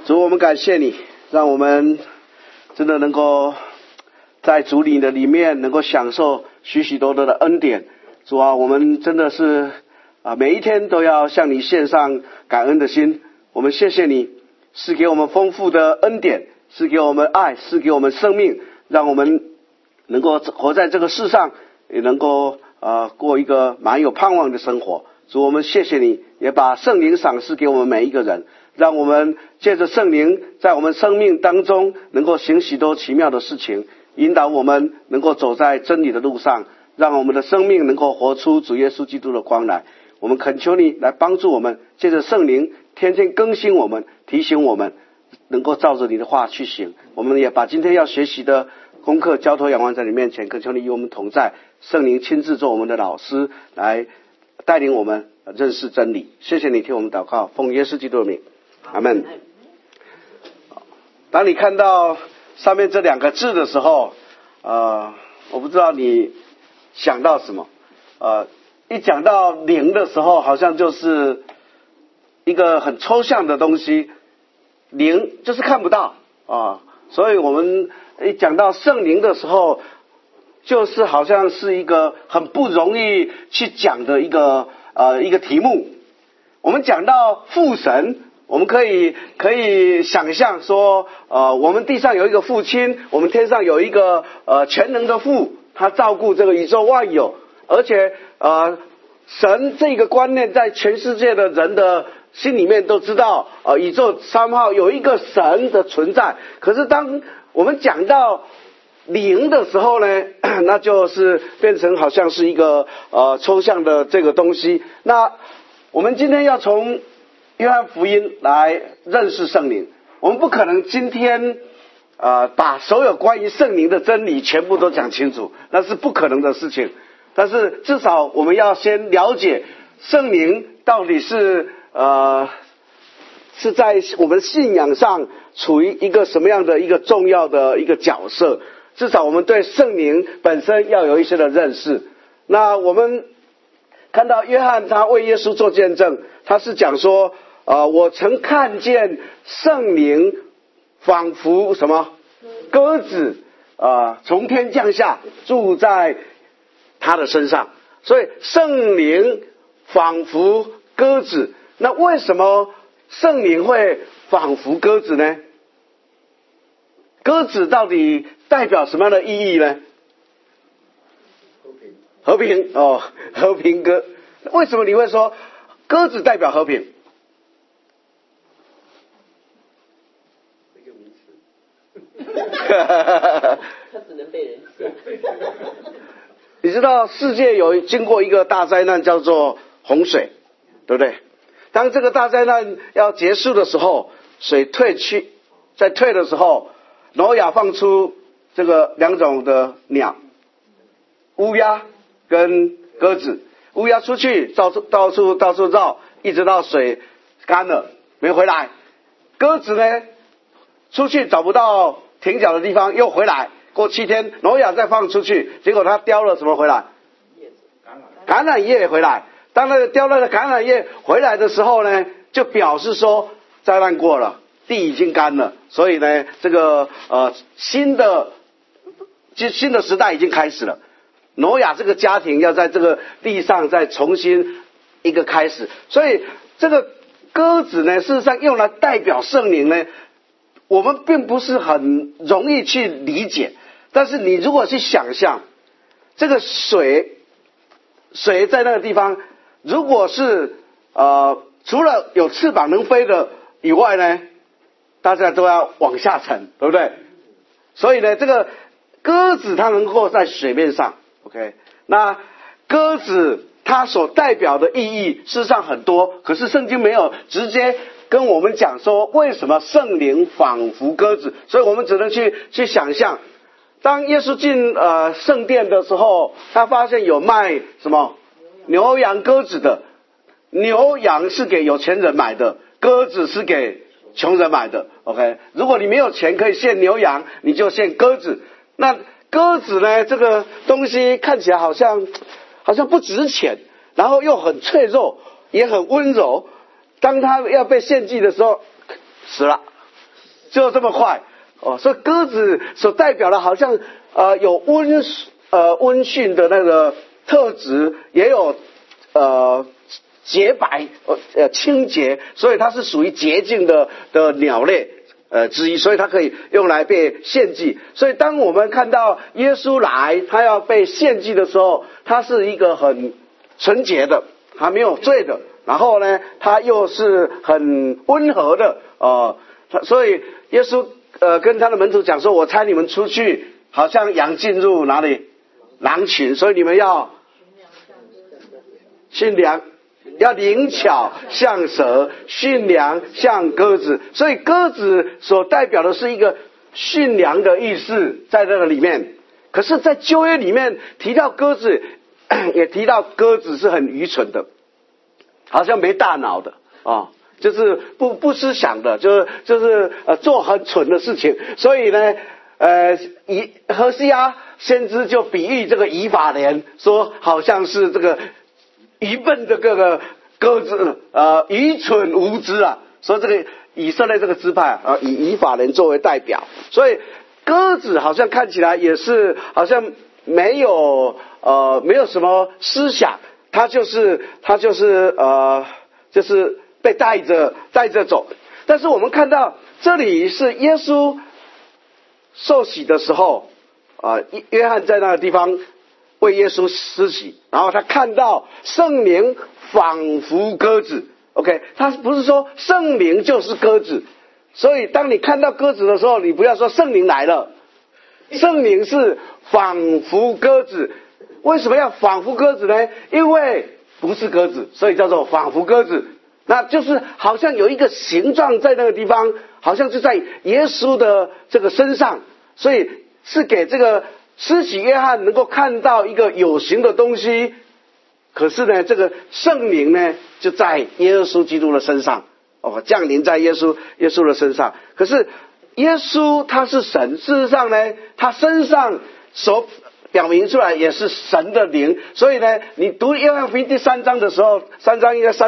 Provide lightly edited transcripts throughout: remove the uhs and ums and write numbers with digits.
主，我们感谢你，让我们真的能够在主你的里面能够享受许许多多的恩典。主啊，我们真的是每一天都要向你献上感恩的心。我们谢谢你，是给我们丰富的恩典，是给我们爱，是给我们生命，让我们能够活在这个世上，也能够过一个蛮有盼望的生活。主，我们谢谢你，也把圣灵赏赐给我们每一个人，让我们借着圣灵在我们生命当中能够行许多奇妙的事情，引导我们能够走在真理的路上，让我们的生命能够活出主耶稣基督的光来。我们恳求你来帮助我们，借着圣灵天天更新我们，提醒我们能够照着你的话去行。我们也把今天要学习的功课交托仰望在你面前，恳求你与我们同在，圣灵亲自做我们的老师，来带领我们认识真理。谢谢你听我们祷告，奉耶稣基督的名，阿们。当你看到上面这两个字的时候，我不知道你想到什么。一讲到灵的时候，好像就是一个很抽象的东西，灵就是看不到啊，所以我们一讲到圣灵的时候，就是好像是一个很不容易去讲的一个题目。我们讲到父神，我们可以想象说，我们地上有一个父亲，我们天上有一个全能的父，他照顾这个宇宙万有，而且神这个观念在全世界的人的心里面都知道，宇宙三号有一个神的存在。可是当我们讲到灵的时候呢，那就是变成好像是一个抽象的这个东西。那我们今天要从约翰福音来认识圣灵，我们不可能今天把所有关于圣灵的真理全部都讲清楚，那是不可能的事情。但是至少我们要先了解圣灵到底是在我们信仰上处于一个什么样的一个重要的一个角色，至少我们对圣灵本身要有一些的认识。那我们看到约翰他为耶稣做见证，他是讲说我曾看见圣灵仿佛什么鸽子从天降下，住在他的身上。所以圣灵仿佛鸽子，那为什么圣灵会仿佛鸽子呢？鸽子到底代表什么样的意义呢？和平和平鸽。为什么你会说鸽子代表和平？ 这个名词它只能被人讲。 你知道世界有经过一个大灾难叫做洪水，对不对？当这个大灾难要结束的时候，水退去，在退的时候，挪亚放出这个两种的鸟，乌鸦跟鸽子。乌鸦出去到处绕，一直到水干了没回来。鸽子呢，出去找不到停脚的地方又回来，过7天挪亚再放出去，结果他叼了什么回来？橄榄叶回来。当那个叼了的橄榄叶回来的时候呢，就表示说灾难过了，地已经干了，所以呢这个新的时代已经开始了。挪亚这个家庭要在这个地上再重新一个开始。所以这个鸽子呢，事实上用来代表圣灵呢，我们并不是很容易去理解。但是你如果去想象这个水在那个地方，如果是除了有翅膀能飞的以外呢，大家都要往下沉，对不对？所以呢这个鸽子它能够在水面上，OK， 那鸽子它所代表的意义事实上很多，可是圣经没有直接跟我们讲说为什么圣灵仿佛鸽子，所以我们只能去想象。当耶稣进圣殿的时候，他发现有卖什么牛羊鸽子的，牛羊是给有钱人买的，鸽子是给穷人买的。 OK， 如果你没有钱可以献牛羊，你就献鸽子。那鸽子呢，这个东西看起来好像不值钱，然后又很脆弱，也很温柔。当它要被献祭的时候死了， 就这么快哦。所以鸽子所代表的好像有温驯的那个特质，也有洁白清洁，所以它是属于洁净的鸟类之一，所以它可以用来被献祭。所以当我们看到耶稣来，他要被献祭的时候，他是一个很纯洁的，还没有罪的，然后呢他又是很温和的所以耶稣跟他的门徒讲说，我差你们出去好像羊进入哪里狼群，所以你们要驯良，要灵巧像蛇，驯良像鸽子。所以鸽子所代表的是一个驯良的意思在这个里面。可是在旧约里面提到鸽子，也提到鸽子是很愚蠢的，好像没大脑的就是不思想的，就是做很蠢的事情。所以呢何西阿先知就比喻这个以法莲，说好像是这个愚笨的各个鸽子愚蠢无知说这个以色列这个支派以法莲作为代表。所以鸽子好像看起来也是好像没有什么思想，它就是被带着走。但是我们看到这里是耶稣受洗的时候约翰在那个地方为耶稣施洗，然后他看到圣灵仿佛鸽子。 OK， 他不是说圣灵就是鸽子，所以当你看到鸽子的时候，你不要说圣灵来了，圣灵是仿佛鸽子。为什么要仿佛鸽子呢？因为不是鸽子，所以叫做仿佛鸽子。那就是好像有一个形状在那个地方，好像是在耶稣的这个身上，所以是给这个施洗约翰能够看到一个有形的东西。可是呢，这个圣灵呢就在耶稣基督的身上降临在耶稣的身上。可是耶稣他是神，事实上呢他身上所表明出来也是神的灵。所以呢你读约翰福音第3章的时候，3章应该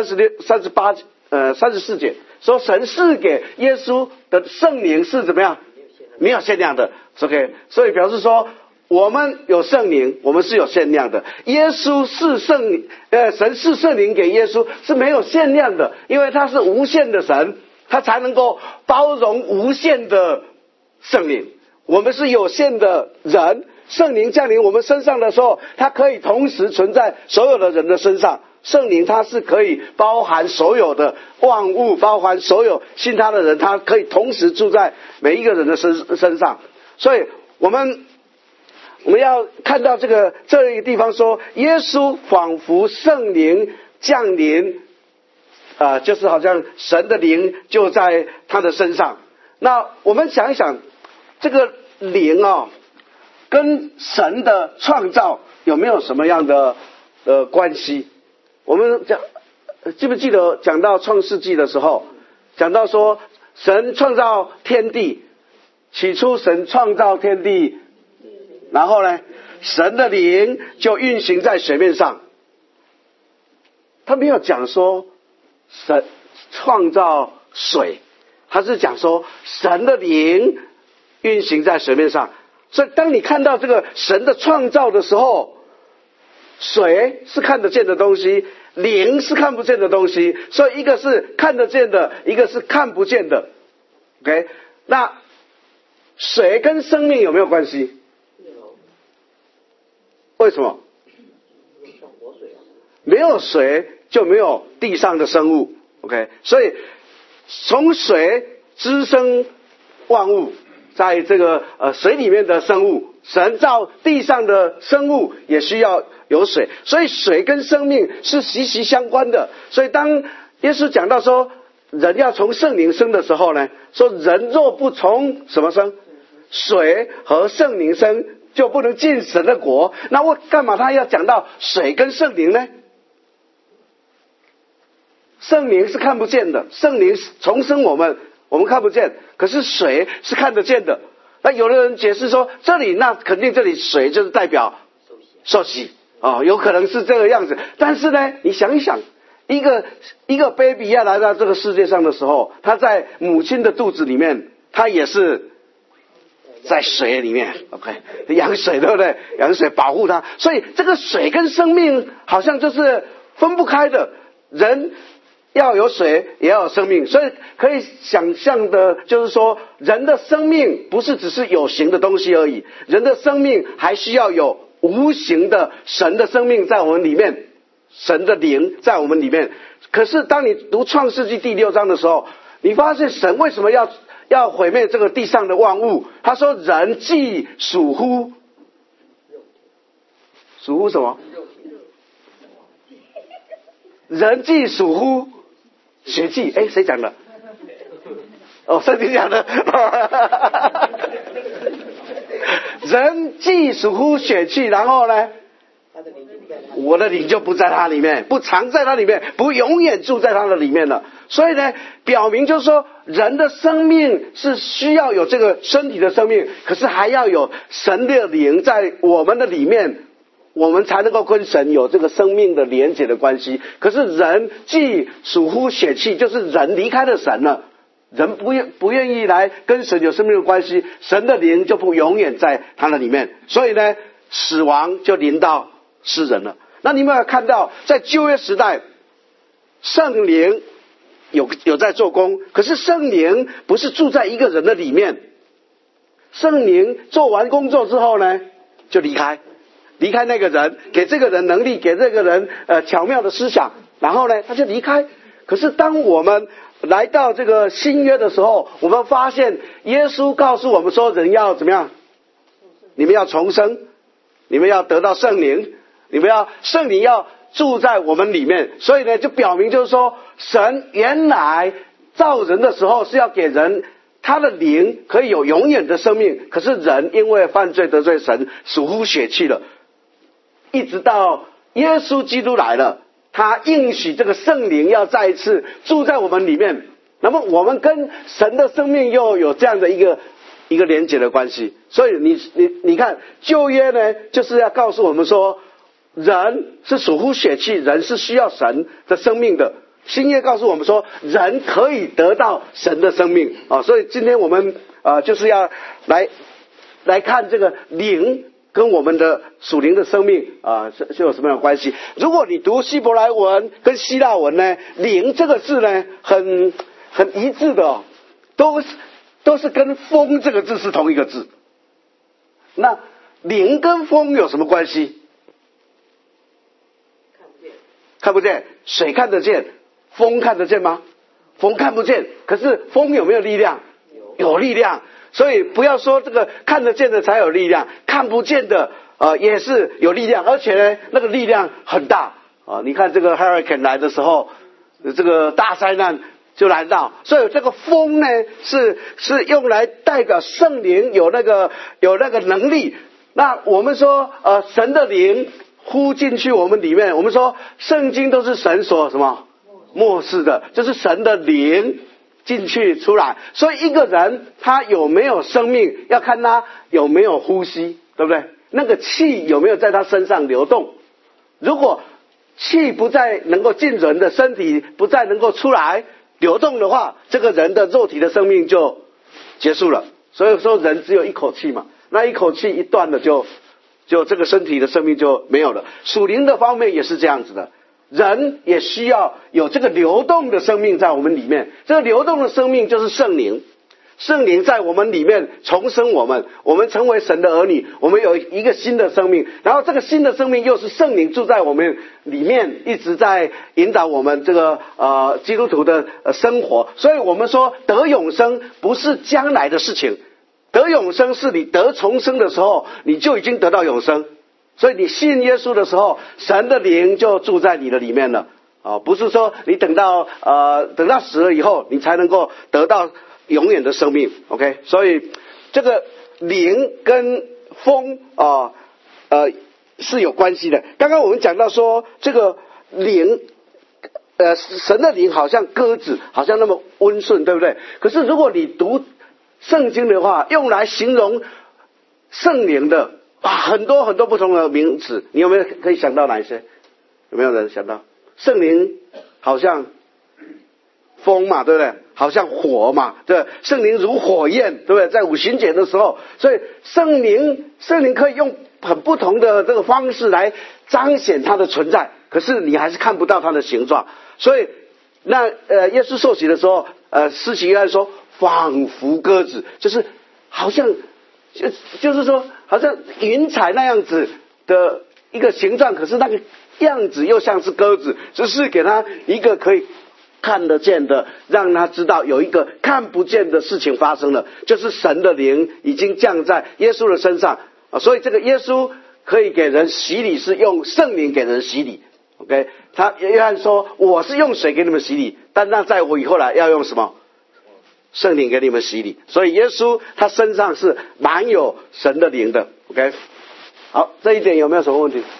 34节说神赐给耶稣的圣灵是怎么样？没有限量的。 OK， 所以表示说我们有圣灵，我们是有限量的。耶稣是神是圣灵给耶稣是没有限量的，因为他是无限的神，他才能够包容无限的圣灵。我们是有限的人，圣灵降临我们身上的时候，它可以同时存在所有的人的身上。圣灵它是可以包含所有的万物，包含所有信他的人，它可以同时住在每一个人的身上。所以我们要看到这个地方说，耶稣仿佛圣灵降临就是好像神的灵就在他的身上。那我们想一想，这个灵跟神的创造有没有什么样的关系？我们记不记得讲到创世纪的时候，讲到说神创造天地，起初神创造天地，然后呢神的灵就运行在水面上。他没有讲说神创造水，他是讲说神的灵运行在水面上。所以当你看到这个神的创造的时候，水是看得见的东西，灵是看不见的东西，所以一个是看得见的，一个是看不见的。 OK， 那水跟生命有没有关系？为什么？没有水就没有地上的生物。 OK， 所以从水滋生万物，在这个水里面的生物，神造地上的生物也需要有水，所以水跟生命是息息相关的。所以当耶稣讲到说人要从圣灵生的时候呢，说人若不从什么生？水和圣灵生，就不能进神的国。那我干嘛他要讲到水跟圣灵呢？圣灵是看不见的，圣灵重生我们看不见，可是水是看得见的。那有的人解释说这里那肯定这里水就是代表受洗有可能是这个样子。但是呢你想一想，一个 baby 要来到这个世界上的时候，他在母亲的肚子里面它也是在水里面 ，OK， 养水对不对？养水保护它，所以这个水跟生命好像就是分不开的。人要有水，也要有生命，所以可以想象的，就是说，人的生命不是只是有形的东西而已，人的生命还需要有无形的神的生命在我们里面，神的灵在我们里面。可是当你读创世纪第6章的时候，你发现神为什么要毁灭这个地上的万物？他说人既属乎什么？人既属乎血气。谁讲的？圣经讲的。人既属乎血气，然后呢，我的灵就不在他里面，不常在他里面，不永远住在他的里面了。所以呢，表明就是说，人的生命是需要有这个身体的生命，可是还要有神的灵在我们的里面，我们才能够跟神有这个生命的连结的关系。可是人既属乎血气，就是人离开了神了，人不愿意来跟神有生命的关系，神的灵就不永远在他的里面，所以呢，死亡就临到世人了。那你们有看到，在旧约时代，圣灵有在做工，可是圣灵不是住在一个人的里面，圣灵做完工作之后呢，就离开那个人，给这个人能力，给这个人巧妙的思想，然后呢，他就离开。可是当我们来到这个新约的时候，我们发现耶稣告诉我们说，人要怎么样？你们要重生，你们要得到圣灵，圣灵要住在我们里面。所以呢，就表明就是说，神原来造人的时候是要给人他的灵可以有永远的生命，可是人因为犯罪得罪神，属乎血气了。一直到耶稣基督来了，他应许这个圣灵要再一次住在我们里面，那么我们跟神的生命又有这样的一个连结的关系。所以你看旧约呢，就是要告诉我们说，人是属乎血气，人是需要神的生命的。新约告诉我们说，人可以得到神的生命啊。所以今天我们就是要来看这个灵跟我们的属灵的生命是有什么样的关系？如果你读希伯来文跟希腊文呢，灵这个字呢，很一致的都是跟风这个字是同一个字。那灵跟风有什么关系？看不见。水看得见，风看得见吗？风看不见，可是风有没有力量？有力量。所以不要说这个看得见的才有力量，看不见的也是有力量，而且呢，那个力量很大你看这个 hurricane 来的时候，这个大灾难就来到，所以这个风呢是用来代表圣灵有那个能力。那我们说神的灵呼进去我们里面，我们说圣经都是神所什么默示的，就是神的灵进去出来。所以一个人他有没有生命，要看他有没有呼吸，对不对？那个气有没有在他身上流动。如果气不再能够进人的身体，不再能够出来流动的话，这个人的肉体的生命就结束了。所以说人只有一口气嘛，那一口气一断了，就这个身体的生命就没有了。属灵的方面也是这样子的，人也需要有这个流动的生命在我们里面。这个流动的生命就是圣灵，圣灵在我们里面重生我们成为神的儿女，我们有一个新的生命，然后这个新的生命又是圣灵住在我们里面，一直在引导我们这个基督徒的生活。所以我们说得永生不是将来的事情，得永生是你得重生的时候，你就已经得到永生。所以你信耶稣的时候，神的灵就住在你的里面了不是说你等到死了以后你才能够得到永远的生命。 OK， 所以这个灵跟风是有关系的。刚刚我们讲到说这个灵神的灵好像鸽子，好像那么温顺，对不对？可是如果你读圣经的话，用来形容圣灵的很多很多不同的名词，你有没有可以想到哪一些？有没有人想到？圣灵好像风嘛，对不对？好像火嘛，对，圣灵如火焰，对不对？在五旬节的时候，所以圣灵可以用很不同的这个方式来彰显它的存在，可是你还是看不到它的形状。所以那耶稣受洗的时候，施洗约翰说仿佛鸽子，就是好像就是说好像云彩那样子的一个形状，可是那个样子又像是鸽子，只是给他一个可以看得见的，让他知道有一个看不见的事情发生了，就是神的灵已经降在耶稣的身上所以这个耶稣可以给人洗礼，是用圣灵给人洗礼。OK， 他约翰说我是用水给你们洗礼，但那在我以后来要用什么？圣灵给你们洗礼。所以耶稣他身上是满有神的灵的。OK， 好，这一点有没有什么问题？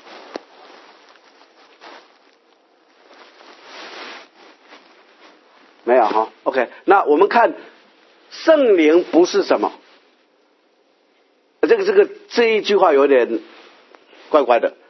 没有哈 ，OK。那我们看圣灵不是什么？这一句话有点怪怪的，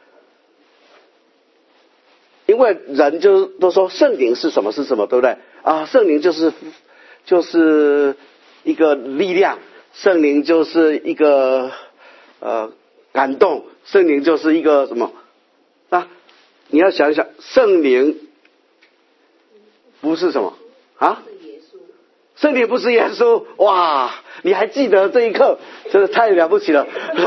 因为人就都说圣灵是什么是什么，对不对？圣灵就是一个力量，圣灵就是一个感动，圣灵就是一个什么？你要想一想，圣灵不是什么？圣灵不是耶稣，哇！你还记得这一刻，真的太了不起了。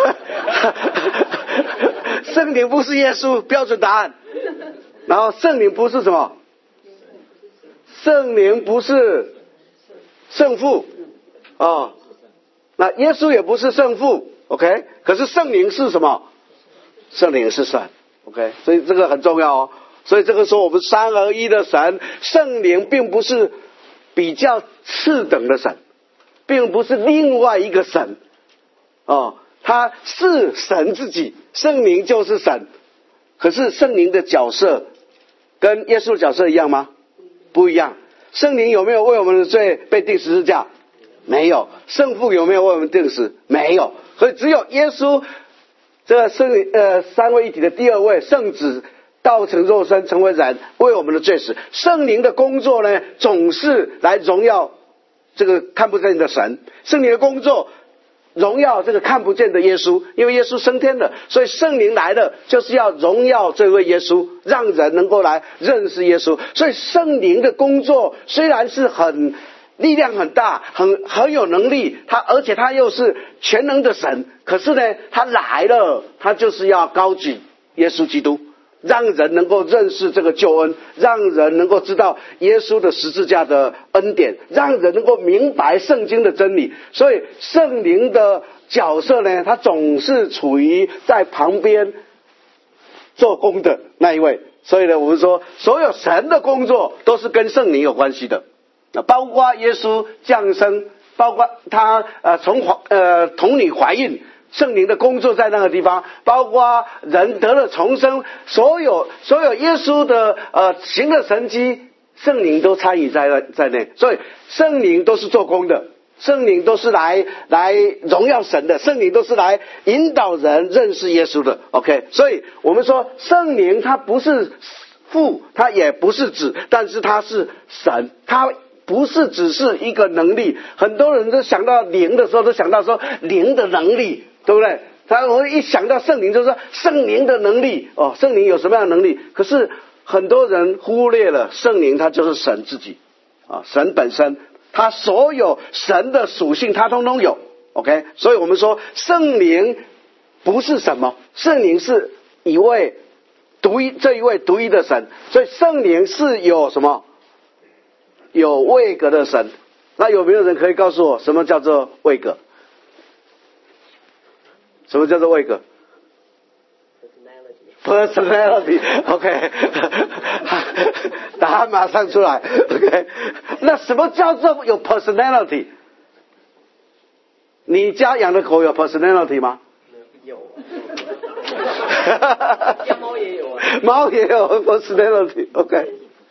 圣灵不是耶稣，标准答案。然后圣灵不是什么？圣灵不是圣父那耶稣也不是圣父 ，OK？ 可是圣灵是什么？圣灵是神 ，OK？ 所以这个很重要所以这个时候我们三而一的神，圣灵并不是比较次等的神，并不是另外一个神他是神自己，圣灵就是神。可是圣灵的角色跟耶稣的角色一样吗？不一样。圣灵有没有为我们的罪被钉十字架？没有。圣父有没有为我们钉死？没有。所以只有耶稣这个三位一体的第二位圣子道成肉身成为人，为我们的罪死。圣灵的工作呢，总是来荣耀这个看不见的神。圣灵的工作荣耀这个看不见的耶稣，因为耶稣升天了，所以圣灵来了就是要荣耀这位耶稣，让人能够来认识耶稣。所以圣灵的工作虽然是力量很大，很有能力，而且他又是全能的神，可是呢他来了，他就是要高举耶稣基督，让人能够认识这个救恩，让人能够知道耶稣的十字架的恩典，让人能够明白圣经的真理。所以圣灵的角色呢，他总是处于在旁边做工的那一位。所以呢，我们说所有神的工作都是跟圣灵有关系的，包括耶稣降生，包括他从童女怀孕，圣灵的工作在那个地方，包括人得了重生，所有耶稣的行的神迹，圣灵都参与在内。所以圣灵都是做工的，圣灵都是来荣耀神的，圣灵都是来引导人认识耶稣的。 OK， 所以我们说圣灵他不是父，他也不是子，但是他是神，他不是只是一个能力。很多人都想到灵的时候，都想到说灵的能力，对不对？我一想到圣灵就说圣灵的能力圣灵有什么样的能力？可是很多人忽略了圣灵他就是神自己神本身，他所有神的属性他通通有 OK。 所以我们说圣灵不是什么，圣灵是这一位独一的神。所以圣灵是有什么？有位格的神。那有没有人可以告诉我什么叫做位格？什么叫做位格？ Personality OK 答案马上出来 OK。 那什么叫做有 personality？ 你家养的狗有 personality 吗？ 有家猫也有猫也有 personality OK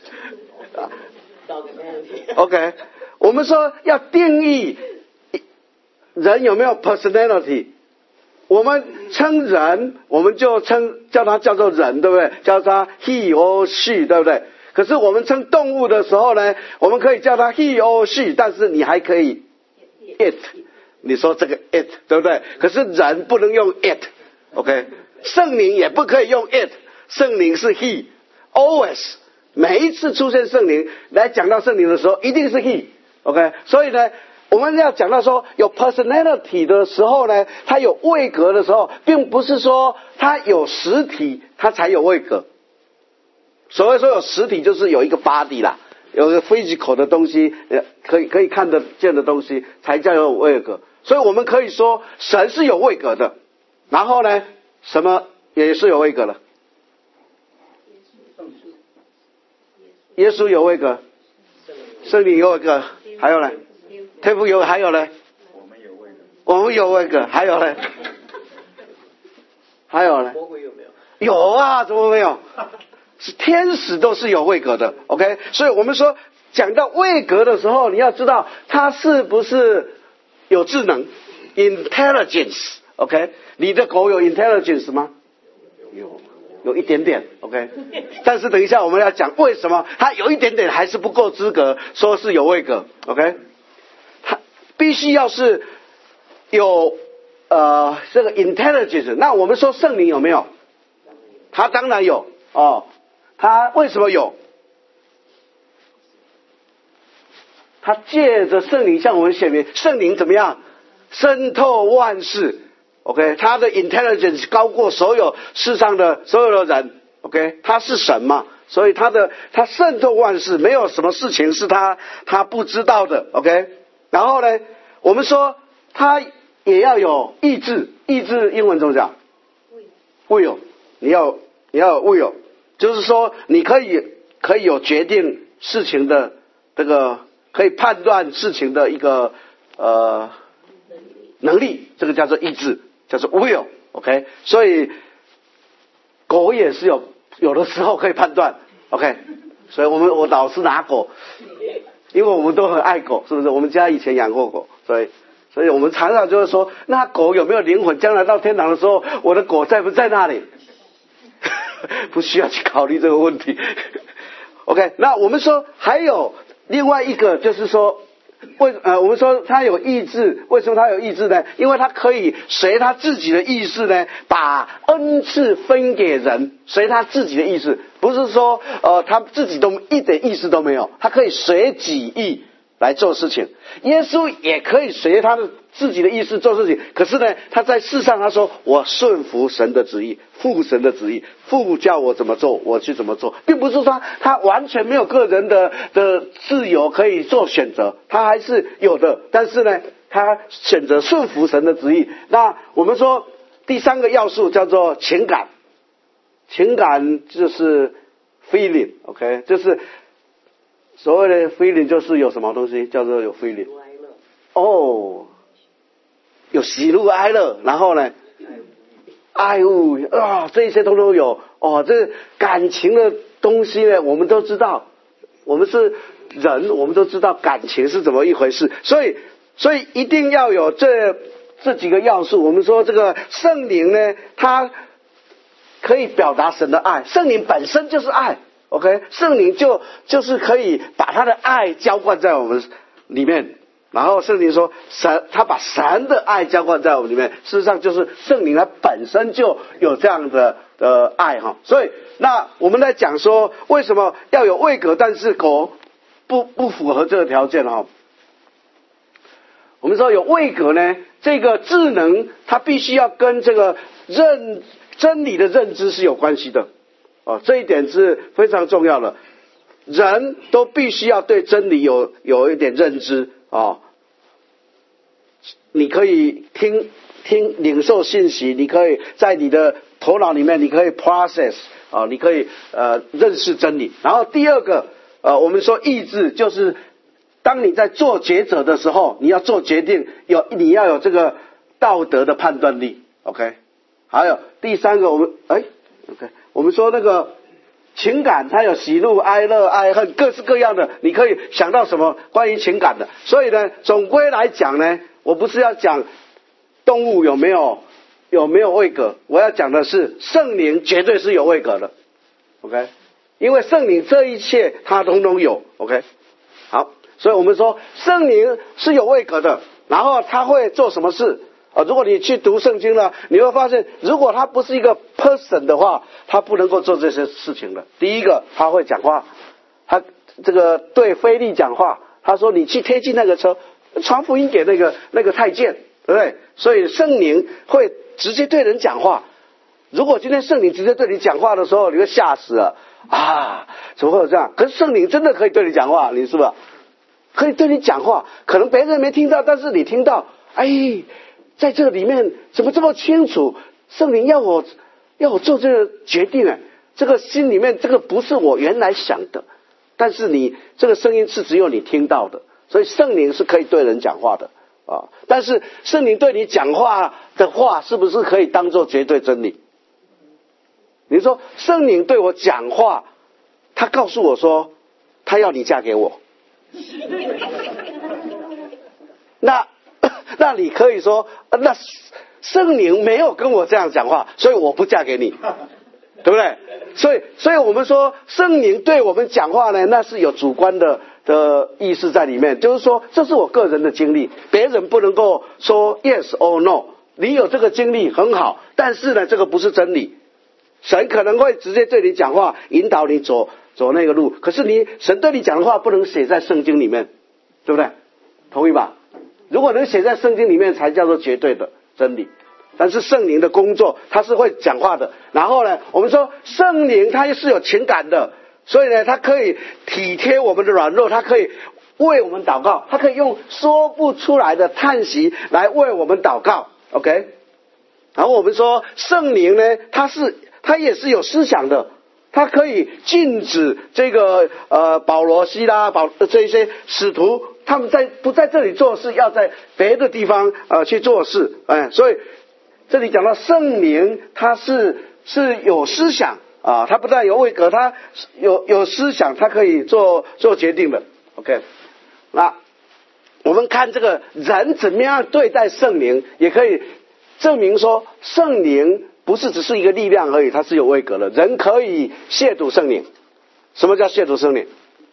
OK。 我们说要定义人有没有 personality，我们称人，我们就叫他叫做人，对不对？叫他 he or she， 对不对？ 可是我们称动物的时候呢，我们可以叫它 he or she， 但是你还可以 it， 你说这个 it 对不对？可是人不能用 it，OK， 圣灵也不可以用 it， 圣灵是 he always， 每一次出现圣灵来讲到圣灵的时候一定是 he，OK， 所以呢我们要讲到说有 personality 的时候呢，它有位格的时候，并不是说它有实体它才有位格。所谓说有实体就是有一个 body 啦，有一个 physical 的东西，可以看得见的东西才叫有位格。所以我们可以说神是有位格的，然后呢什么也是有位格的？耶稣有位格，圣灵有位格，还有呢？天父有，还有呢？我们有位格，还有呢？还有呢？ 魔鬼有没有？ 有啊，怎么没有？是天使都是有位格的 ，OK？ 所以我们说讲到位格的时候，你要知道它是不是有智能 ，intelligence，OK？ 你的狗有 intelligence 吗？有一点点 ，OK？ 但是等一下我们要讲为什么它有一点点还是不够资格说是有位格 ，OK？ 它必须要是有这个 intelligence。那我们说圣灵有没有？它当然有哦。他为什么有？他借着圣灵向我们显明，圣灵怎么样？渗透万事 ，OK？ 他的 intelligence 高过所有世上的所有的人 ，OK？ 他是神嘛，所以他渗透万事，没有什么事情是他不知道的 ，OK？ 然后呢，我们说他也要有意志，意志英文怎么讲 ？will， 你要有 will。就是说，你可以有决定事情的这个，可以判断事情的一个能力，这个叫做意志，叫做 will，OK？ 所以狗也是有的时候可以判断 ，OK？ 所以我老是拿狗，因为我们都很爱狗，是不是？我们家以前养过狗，所以我们常常就是说，那狗有没有灵魂？将来到天堂的时候，我的狗在不在那里？不需要去考虑这个问题，OK？ 那我们说还有另外一个，就是说，我们说他有意志，为什么他有意志呢？因为他可以随他自己的意志呢，把恩赐分给人，随他自己的意志，不是说他自己都一点意识都没有，他可以随己意来做事情。耶稣也可以随他的自己的意思做事情，可是呢，他在世上他说我顺服神的旨意，父神的旨意，父叫我怎么做我去怎么做，并不是说他完全没有个人的自由可以做选择，他还是有的，但是呢他选择顺服神的旨意。那我们说第三个要素叫做情感，情感就是 feeling， OK？ 就是所谓的 feeling 就是有什么东西叫做有 feeling 哦，有喜怒哀乐，然后呢爱恶啊，这些都有哦。这感情的东西呢，我们都知道，我们是人，我们都知道感情是怎么一回事，所以一定要有这几个要素。我们说这个圣灵呢，它可以表达神的爱，圣灵本身就是爱 ，OK？ 圣灵就是可以把他的爱浇灌在我们里面。然后圣灵说他把神的爱浇灌在我们里面，事实上就是圣灵它本身就有这样的爱哈。所以那我们来讲说为什么要有位格，但是狗不符合这个条件哈。我们说有位格呢，这个智能它必须要跟这个真理的认知是有关系的哦，这一点是非常重要的。人都必须要对真理有一点认知哦，你可以听领受信息，你可以在你的头脑里面，你可以 process 啊，你可以认识真理。然后第二个我们说意志，就是当你在做抉择的时候，你要做决定，你要有这个道德的判断力 ，OK？ 还有第三个，OK？ 我们说那个情感，它有喜怒哀乐爱恨各式各样的，你可以想到什么关于情感的。所以呢，总归来讲呢，我不是要讲动物有没有位格，我要讲的是圣灵绝对是有位格的 ，OK？ 因为圣灵这一切他统统有 ，OK， 好，所以我们说圣灵是有位格的，然后他会做什么事啊？如果你去读圣经了，你会发现，如果他不是一个 person 的话，他不能够做这些事情的。第一个，他会讲话，他这个对腓力讲话，他说你去贴近那个车，传福音给那个太监，对不对？所以圣灵会直接对人讲话。如果今天圣灵直接对你讲话的时候，你会吓死了啊！怎么会有这样？可是圣灵真的可以对你讲话，你是不是？可以对你讲话，可能别人没听到，但是你听到，哎，在这里面怎么这么清楚？圣灵要我做这个决定呢？这个心里面这个不是我原来想的，但是你这个声音是只有你听到的，所以圣灵是可以对人讲话的啊。但是圣灵对你讲话的话，是不是可以当作绝对真理？你说圣灵对我讲话，他告诉我说他要你嫁给我，那你可以说那圣灵没有跟我这样讲话，所以我不嫁给你，对不对？所以我们说圣灵对我们讲话呢，那是有主观的意思在里面，就是说这是我个人的经历，别人不能够说 yes or no。你有这个经历很好，但是呢，这个不是真理。神可能会直接对你讲话，引导你走那个路，可是神对你讲的话不能写在圣经里面，对不对？同意吧？如果能写在圣经里面，才叫做绝对的真理。但是圣灵的工作，他是会讲话的。然后呢，我们说圣灵他是有情感的，所以呢，他可以体贴我们的软弱，他可以为我们祷告，他可以用说不出来的叹息来为我们祷告。OK， 然后我们说圣灵呢，他也是有思想的，他可以禁止这个保罗、希拉、这些使徒，他们不在这里做事，要在别的地方去做事。所以这里讲到圣灵，他是有思想啊，他不但有位格，他有思想，他可以做决定的。OK， 那我们看这个人怎么样对待圣灵，也可以证明说圣灵不是只是一个力量而已，它是有位格的。人可以亵渎圣灵。什么叫亵渎圣灵？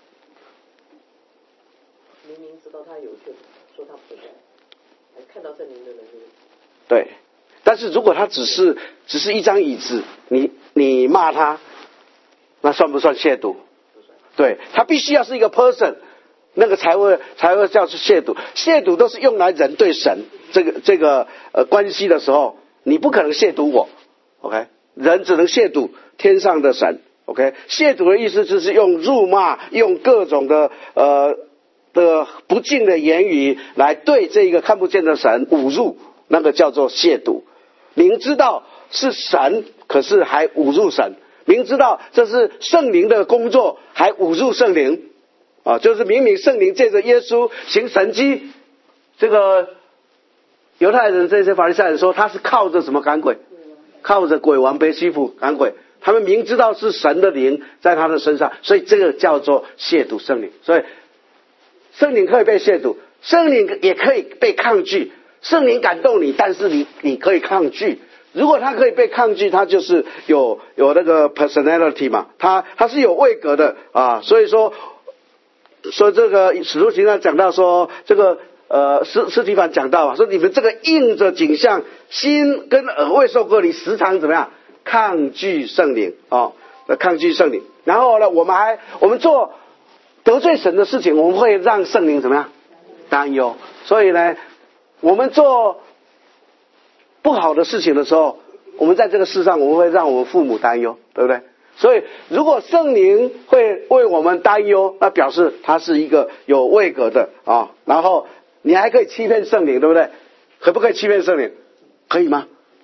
明明知道他有罪，说他不该，还看到圣灵的人对，但是如果他只是一张椅子，你骂他，那算不算亵渎？对，他必须要是一个 person， 那个才会叫做亵渎。亵渎都是用来人对神这个关系的时候，你不可能亵渎我。OK， 人只能亵渎天上的神。OK， 亵渎的意思就是用辱骂，用各种的不敬的言语来对这个看不见的神侮辱，那个叫做亵渎。明知道是神，可是还侮辱神；明知道这是圣灵的工作，还侮辱圣灵啊！就是明明圣灵借着耶稣行神迹，这个犹太人这些法利赛人说他是靠着什么赶鬼？靠着鬼王别西卜赶鬼。他们明知道是神的灵在他的身上，所以这个叫做亵渎圣灵。所以圣灵可以被亵渎，圣灵也可以被抗拒。圣灵感动你，但是你可以抗拒。如果他可以被抗拒，他就是有那个 personality 嘛，他是有位格的啊。所以说这个使徒行传讲到说，这个司提反讲到说你们这个硬着颈项，心跟耳未受割礼，时常怎么样抗拒圣灵啊？抗拒圣灵。然后呢，我们做得罪神的事情，我们会让圣灵怎么样担忧。所以呢，我们做不好的事情的时候，我们在这个世上，我们会让我们父母担忧，对不对？所以如果圣灵会为我们担忧，那表示他是一个有位格的啊。然后你还可以欺骗圣灵，对不对？可不可以欺骗圣灵？可以吗？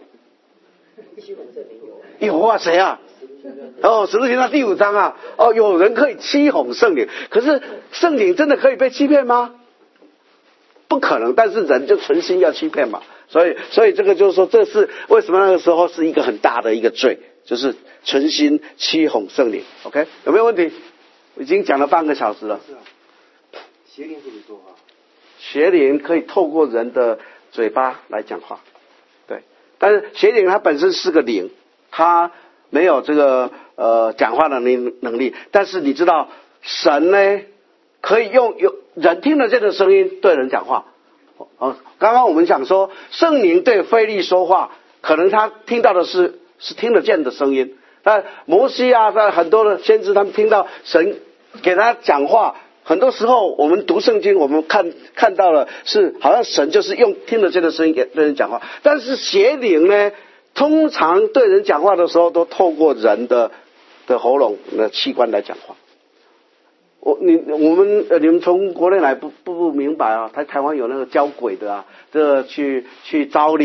有啊，谁啊？使徒行传第5章啊，有人可以欺哄圣灵，可是圣灵真的可以被欺骗吗？不可能，但是人就存心要欺骗嘛，所以这个就是说，这是为什么那个时候是一个很大的一个罪，就是存心欺哄圣灵。OK， 有没有问题？我已经讲了半个小时了。 是啊，邪灵可以说话。 邪灵可以透过人的嘴巴来讲话，对。但是邪灵它本身是个灵，它没有这个讲话的能力。但是你知道神呢可以用有人听得见的声音对人讲话。刚刚我们讲说圣灵对腓利说话，可能他听到的是听得见的声音。但摩西啊，在很多的先知他们听到神给他讲话，很多时候我们读圣经，我们看到了是好像神就是用听得见的声音给对人讲话。但是邪灵呢，通常对人讲话的时候都透过人的喉咙的器官来讲话。你们从国内来不明白啊？台湾有那个教鬼的啊，这去招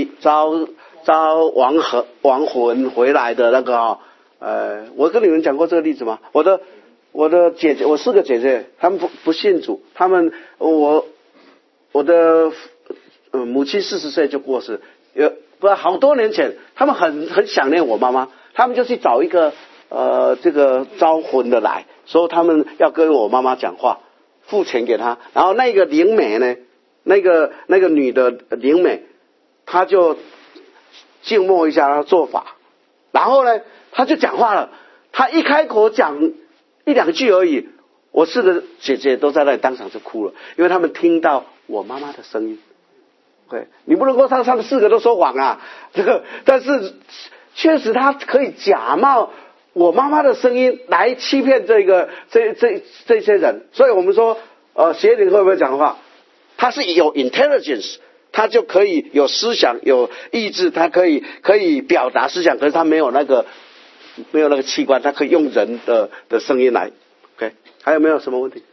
亡魂回来的那个啊。我跟你们讲过这个例子吗？我的姐姐，我4个姐姐，她们不信主，她们我的母亲40岁就过世，好多年前，她们很想念我妈妈，她们就去找一个这个招魂的来。说他们要跟我妈妈讲话，付钱给她，然后那个灵媒呢，那个女的灵媒，她就静默一下她做法，然后呢，她就讲话了。她一开口讲1、2句而已，我4个姐姐都在那里当场就哭了，因为他们听到我妈妈的声音。对，你不能够他们4个都说谎啊，这个，但是确实他可以假冒我妈妈的声音来欺骗这些人。所以我们说邪灵会不会讲话？他是有 intelligence， 他就可以有思想有意志，他可以表达思想，可是他没有那个器官，他可以用人的声音来。 OK， 还有没有什么问题？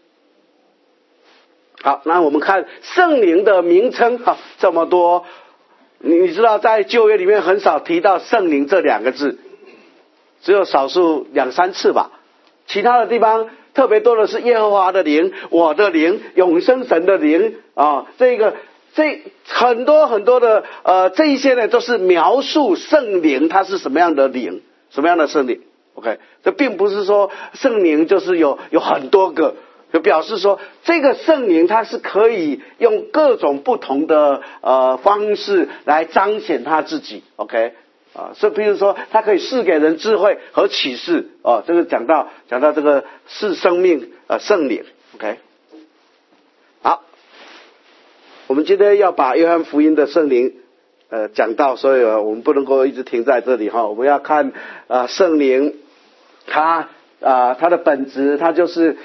好，那我们看圣灵的名称。好，这么多，你知道在旧约里面很少提到圣灵这2个字，只有少数2、3次吧。其他的地方特别多的是耶和华的灵、我的灵、永生神的灵啊，这很多的这一些呢，都是描述圣灵它是什么样的灵，什么样的圣灵。OK， 这并不是说圣灵就是有很多个，就表示说这个圣灵它是可以用各种不同的方式来彰显他自己。OK。所以比如说他可以赐给人智慧和启示这个讲到这个是生命圣灵。 OK， 好，我们今天要把约翰福音的圣灵讲到，所以我们不能够一直停在这里哈，我们要看圣灵他的本质，他就是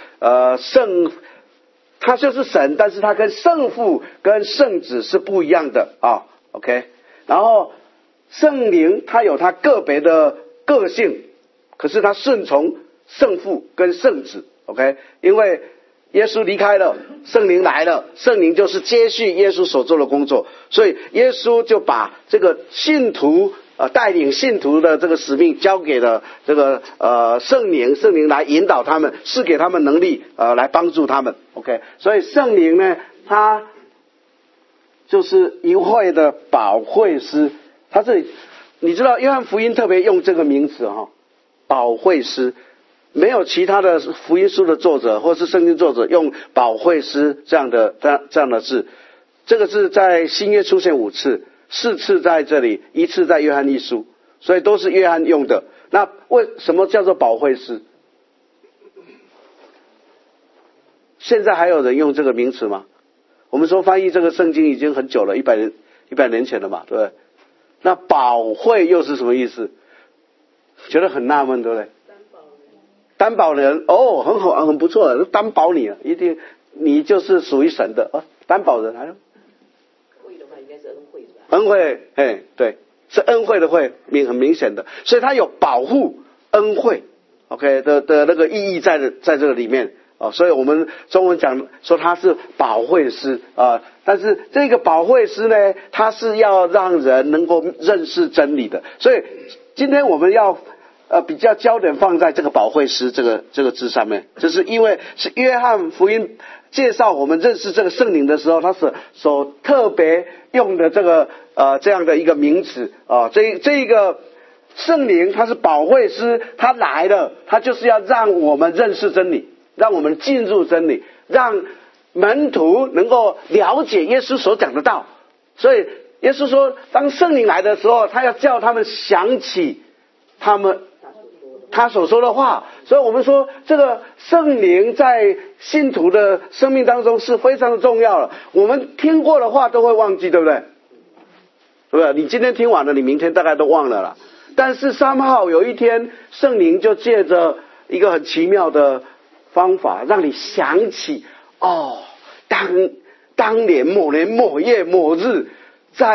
他就是神，但是他跟圣父跟圣子是不一样的啊。 OK， 然后圣灵他有他个别的个性，可是他顺从圣父跟圣子。 OK， 因为耶稣离开了，圣灵来了，圣灵就是接续耶稣所做的工作，所以耶稣就把这个信徒带领信徒的这个使命交给了这个圣灵来引导他们，赐给他们能力来帮助他们。 OK， 所以圣灵呢，他就是一会的保惠师。他这里你知道约翰福音特别用这个名词保惠师，没有其他的福音书的作者或是圣经作者用保惠师这样的字。这个字在新约出现5次，4次在这里，1次在约翰一书，所以都是约翰用的。那为什么叫做保惠师？现在还有人用这个名词吗？我们说翻译这个圣经已经很久了，100年前了嘛，对不对？那保惠又是什么意思？觉得很纳闷，对不对？担保人哦，很好，很不错，担保你一定你就是属于神的担保人。还有惠的话应该是恩惠吧？ 恩惠，对，是恩惠的惠，很明显的，所以它有保护恩惠 OK 的那个意义在这个里面所以我们中文讲说他是保惠师但是这个保惠师呢，他是要让人能够认识真理的，所以今天我们要比较焦点放在这个保惠师这个字上面，就是因为是约翰福音介绍我们认识这个圣灵的时候，他所特别用的这样的一个名词这一个圣灵他是保惠师，他来了，他就是要让我们认识真理，让我们进入真理，让门徒能够了解耶稣所讲的道。所以耶稣说当圣灵来的时候，他要叫他们想起他们他所说的话。所以我们说这个圣灵在信徒的生命当中是非常的重要的。我们听过的话都会忘记，对不对？对不对？你今天听完了，你明天大概都忘了啦。但是3号有一天，圣灵就借着一个很奇妙的方法，让你想起当年某年某月某日，在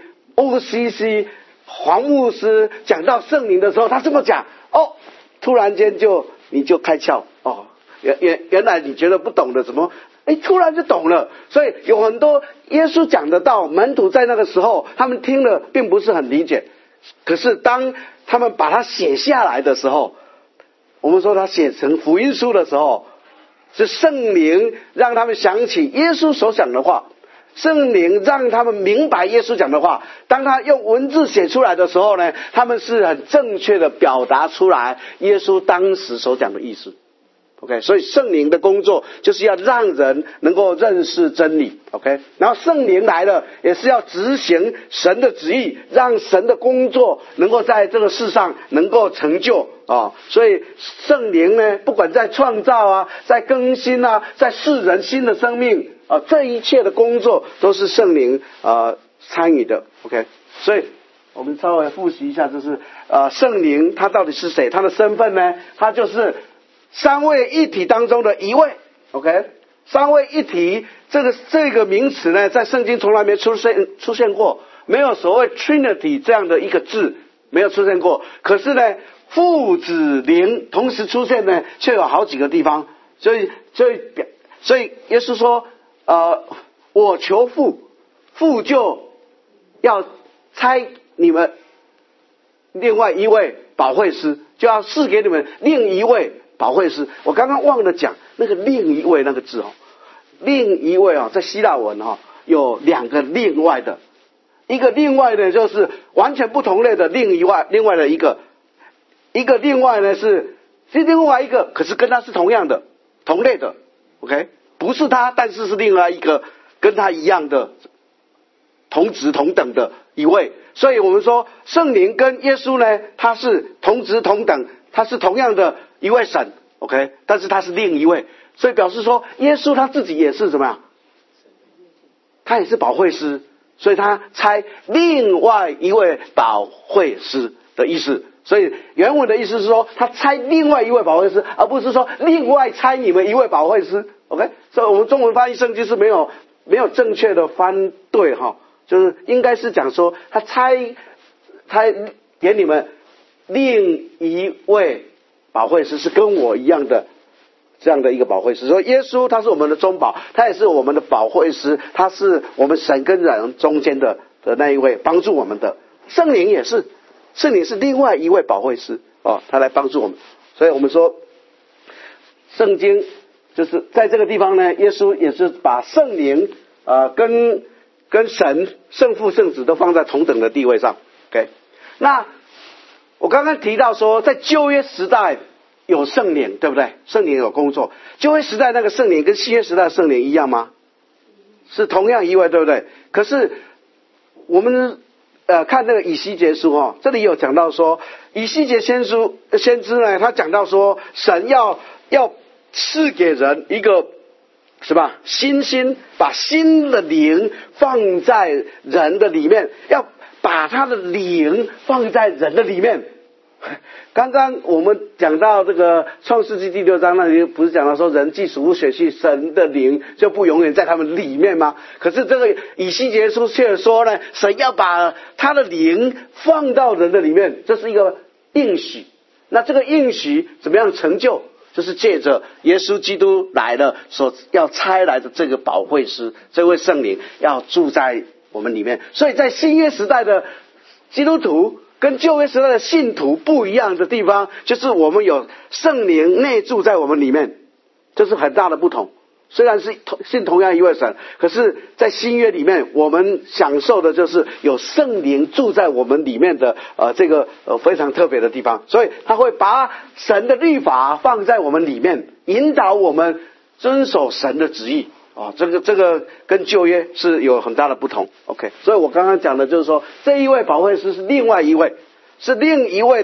OCC 黄牧师讲到圣灵的时候，他这么讲，突然间你就开窍，原来你觉得不懂的，怎么突然就懂了。所以有很多耶稣讲的道，门徒在那个时候他们听了并不是很理解，可是当他们把它写下来的时候，我们说他写成福音书的时候，是圣灵让他们想起耶稣所讲的话，圣灵让他们明白耶稣讲的话。当他用文字写出来的时候呢，他们是很正确的表达出来耶稣当时所讲的意思。OK， 所以圣灵的工作就是要让人能够认识真理。OK， 然后圣灵来了也是要执行神的旨意，让神的工作能够在这个世上能够成就所以圣灵呢，不管在创造啊，在更新啊，在世人新的生命这一切的工作都是圣灵参与的。OK， 所以我们稍微复习一下，就是圣灵他到底是谁？他的身份呢？他就是三位一体当中的一位。 OK， 三位一体这个名词呢，在圣经从来没出现过，没有所谓 Trinity 这样的一个字没有出现过。可是呢，父子灵同时出现呢，却有好几个地方。所以耶稣说我求父，父就要差你们另外一位保惠师，就要赐给你们另一位保惠师。我刚刚忘了讲那个另一位那个字另一位在希腊文有两个另外的，一个另外的就是完全不同类的另外的一个另外呢是另外一个，可是跟他是同样的同类的。 OK， 不是他，但是是另外一个跟他一样的同质同等的一位。所以我们说圣灵跟耶稣呢，他是同质同等，他是同样的一位神。 OK， 但是他是另一位，所以表示说耶稣他自己也是怎么样，他也是保惠师，所以他差另外一位保惠师的意思。所以原文的意思是说他差另外一位保惠师，而不是说另外差你们一位保惠师。 OK， 所以我们中文翻译圣经是没有正确的翻对就是应该是讲说他差给你们另一位保惠师，是跟我一样的这样的一个保惠师。所以耶稣他是我们的中保，他也是我们的保惠师，他是我们神跟人中间的那一位帮助我们的。圣灵也是，圣灵是另外一位保惠师他来帮助我们。所以我们说圣经就是在这个地方呢，耶稣也是把圣灵跟神圣父圣子都放在同等的地位上。 OK， 那我刚刚提到说在旧约时代有圣灵，对不对？圣灵有工作。旧约时代那个圣灵跟新约时代的圣灵一样吗？是同样一位，对不对？可是我们看那个以西结书这里有讲到说，以西结先知呢，他讲到说神要赐给人一个什么新心，把新的灵放在人的里面，要把他的灵放在人的里面。刚刚我们讲到这个创世纪第6章那里，不是讲到说人既属乎血气，神的灵就不永远在他们里面吗？可是这个以西结书却说呢，神要把他的灵放到人的里面，这是一个应许。那这个应许怎么样成就？就是借着耶稣基督来了所要差来的这个保惠师，这位圣灵要住在我们里面。所以在新约时代的基督徒跟旧约时代的信徒不一样的地方，就是我们有圣灵内住在我们里面，这是很大的不同。虽然是信同样一位神，可是在新约里面我们享受的就是有圣灵住在我们里面的这个非常特别的地方。所以他会把神的律法放在我们里面，引导我们遵守神的旨意这个跟旧约是有很大的不同。 OK， 所以我刚刚讲的就是说，这一位保惠师是另外一位，是另一位的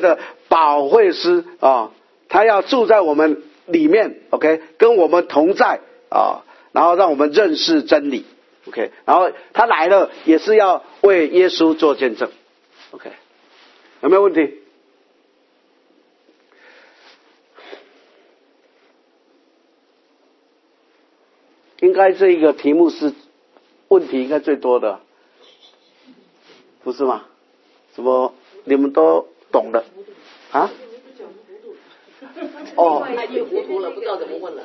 保惠师啊，他要住在我们里面 ，OK， 跟我们同在啊，然后让我们认识真理 ，OK， 然后他来了也是要为耶稣做见证 ，OK， 有没有问题？应该这一个题目是问题应该最多的，不是吗？怎么你们都懂的啊？哦， 他已经糊涂了，不知道怎么问了。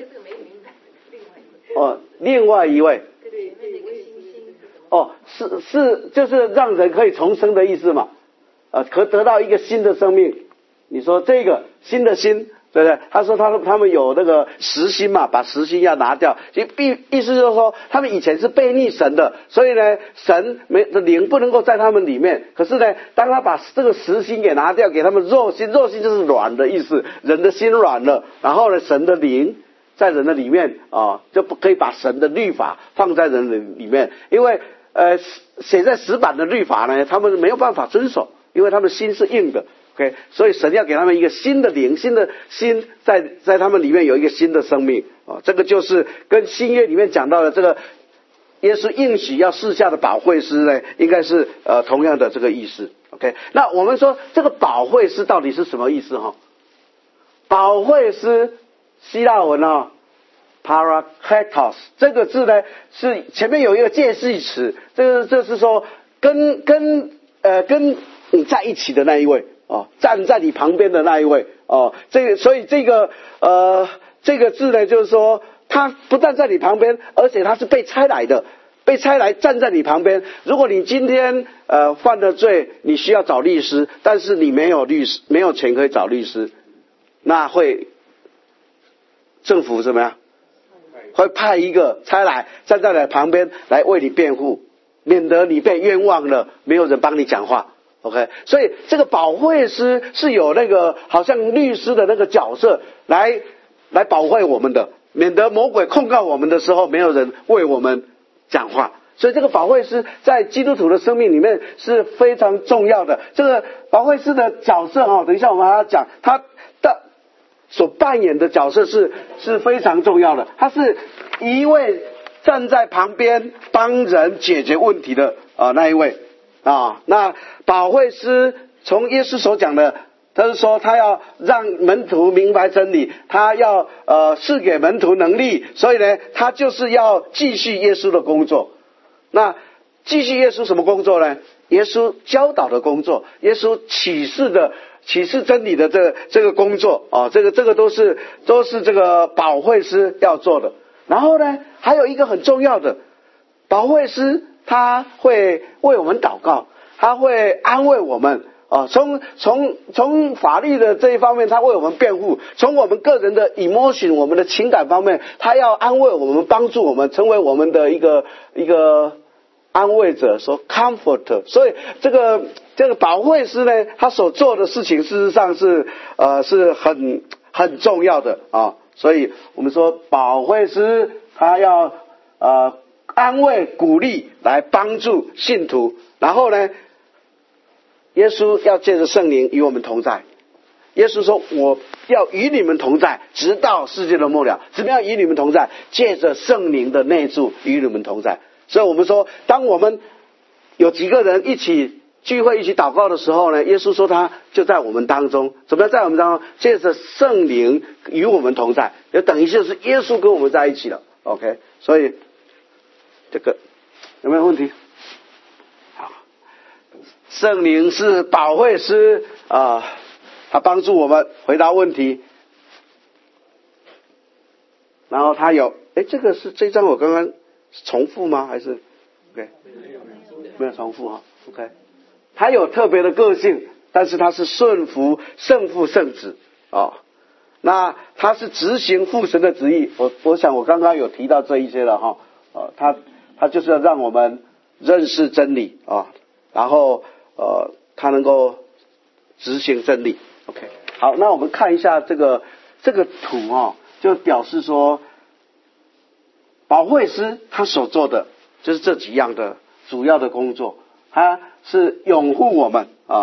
哦，另外一位，哦，是就是让人可以重生的意思嘛？可得到一个新的生命。你说这个新的心，对不对？他说他们有那个实心嘛，把实心要拿掉，意思就是说他们以前是悖逆神的，所以呢，神的灵不能够在他们里面。可是呢，当他把这个实心给拿掉，给他们肉心，肉心就是软的意思，人的心软了，然后呢，神的灵在人的里面啊，就不可以把神的律法放在人的里面，因为写在石板的律法呢，他们没有办法遵守，因为他们心是硬的。OK， 所以神要给他们一个新的灵，新的心在他们里面有一个新的生命啊，这个就是跟新约里面讲到的这个耶稣应许要赐下的保惠师呢，应该是同样的这个意思。OK， 那我们说这个保惠师到底是什么意思哈？保惠师希腊文Parakletos 这个字呢是前面有一个介系词，这是说跟你在一起的那一位。站在你旁边的那一位所以这个字呢，就是说他不但在你旁边，而且他是被差来的，被差来站在你旁边。如果你今天犯了罪，你需要找律师，但是你没有律师，没有钱可以找律师，那政府怎么样？会派一个差来站在你旁边来为你辩护，免得你被冤枉了，没有人帮你讲话。OK， 所以这个保惠师是有那个好像律师的那个角色来保卫我们的，免得魔鬼控告我们的时候没有人为我们讲话。所以这个保惠师在基督徒的生命里面是非常重要的。这个保惠师的角色等一下我们还要讲，他的所扮演的角色是非常重要的。他是一位站在旁边帮人解决问题的那一位。那保惠师从耶稣所讲的，他是说他要让门徒明白真理，他要赐给门徒能力，所以呢，他就是要继续耶稣的工作。那继续耶稣什么工作呢？耶稣教导的工作，耶稣启示真理的这个工作这个都是这个保惠师要做的。然后呢，还有一个很重要的，保惠师他会为我们祷告，他会安慰我们从法律的这一方面，他为我们辩护；从我们个人的 emotion， 我们的情感方面，他要安慰我们，帮助我们，成为我们的一个安慰者，说 comforter。所以这个保惠师呢，他所做的事情，事实上是很重要的所以我们说保惠师他要安慰、鼓励来帮助信徒，然后呢，耶稣要借着圣灵与我们同在。耶稣说：“我要与你们同在，直到世界的末了。”怎么样与你们同在？借着圣灵的内住与你们同在。所以我们说，当我们有几个人一起聚会、一起祷告的时候呢，耶稣说他就在我们当中。怎么样在我们当中？借着圣灵与我们同在，也等于就是耶稣跟我们在一起了。OK， 所以这个有没有问题？好，圣灵是保惠师他帮助我们回答问题。然后他有，这个是这张我刚刚重复吗？还是 OK？ 没有重复OK， 他有特别的个性，但是他是顺服圣父圣子那他是执行父神的旨意。我想我刚刚有提到这一些了他就是要让我们认识真理然后他能够执行真理。OK， 好，那我们看一下这个图就表示说保惠师他所做的就是这几样的主要的工作。他是拥护我们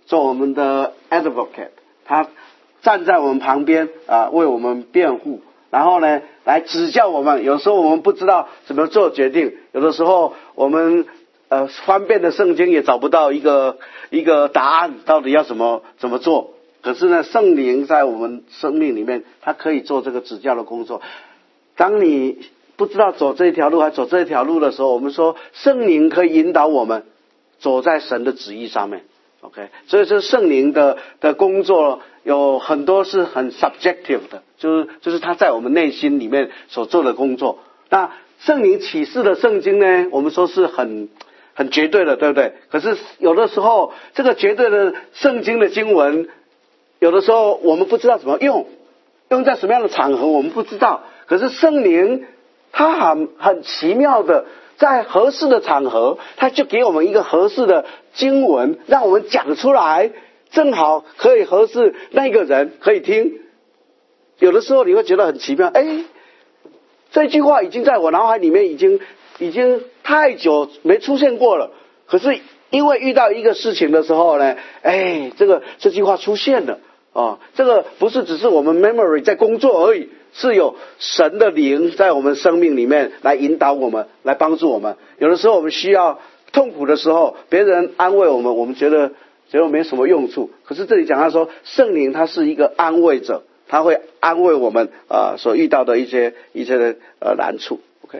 做我们的 advocate， 他站在我们旁边为我们辩护，然后呢来指教我们。有时候我们不知道怎么做决定，有的时候我们翻遍的圣经也找不到一个答案，到底要怎么做。可是呢，圣灵在我们生命里面，他可以做这个指教的工作。当你不知道走这一条路还走这一条路的时候，我们说圣灵可以引导我们走在神的旨意上面。OK， 所以这圣灵的工作有很多是很 subjective 的，就是他在我们内心里面所做的工作。那圣灵启示的圣经呢，我们说是很绝对的，对不对？可是有的时候这个绝对的圣经的经文，有的时候我们不知道怎么用在什么样的场合我们不知道。可是圣灵他很奇妙的，在合适的场合他就给我们一个合适的经文，让我们讲出来，正好可以合适那个人可以听。有的时候你会觉得很奇妙，这句话已经在我脑海里面已经太久没出现过了，可是因为遇到一个事情的时候呢，这句话出现了。这个不是只是我们 memory 在工作而已，是有神的灵在我们生命里面来引导我们，来帮助我们。有的时候我们需要痛苦的时候，别人安慰我们，我们觉得没什么用处。可是这里讲到说，圣灵他是一个安慰者，他会安慰我们所遇到的一些的难处。OK，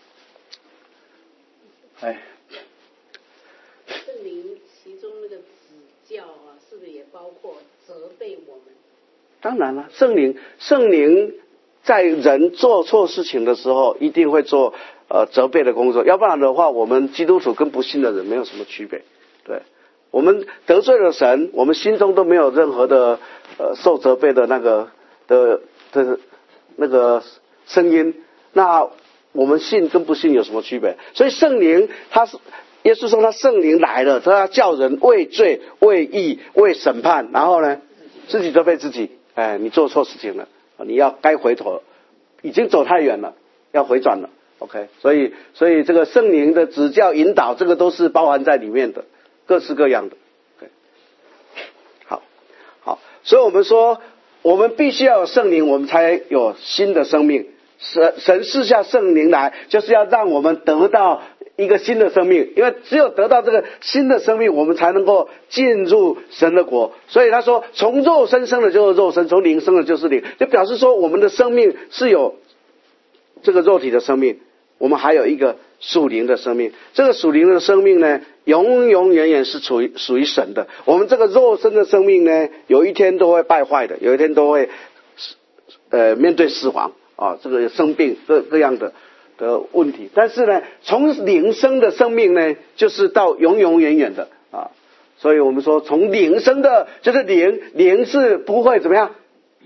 圣灵其中那个指教是不是也包括责备我们？ 当然了，圣灵在人做错事情的时候，一定会做责备的工作，要不然的话，我们基督徒跟不信的人没有什么区别。对，我们得罪了神，我们心中都没有任何的受责备的那个声音，那我们信跟不信有什么区别？所以圣灵耶稣说他圣灵来了，他要叫人为罪、为义、为审判，然后呢自己责备自己。你做错事情了，你要该回头了，已经走太远了，要回转了。OK， 所以这个圣灵的指教引导，这个都是包含在里面的，各式各样的。Okay， 好，所以我们说我们必须要有圣灵，我们才有新的生命。神赐下圣灵来，就是要让我们得到一个新的生命，因为只有得到这个新的生命，我们才能够进入神的国。所以他说从肉身生的就是肉身，从灵生的就是灵，就表示说我们的生命是有这个肉体的生命，我们还有一个属灵的生命。这个属灵的生命呢，永永远远是属于神的。我们这个肉身的生命呢，有一天都会败坏的，有一天都会面对死亡这个生病各样的问题。但是呢，从灵生的生命呢，就是到永永远远的所以我们说从灵生的就是灵是不会怎么样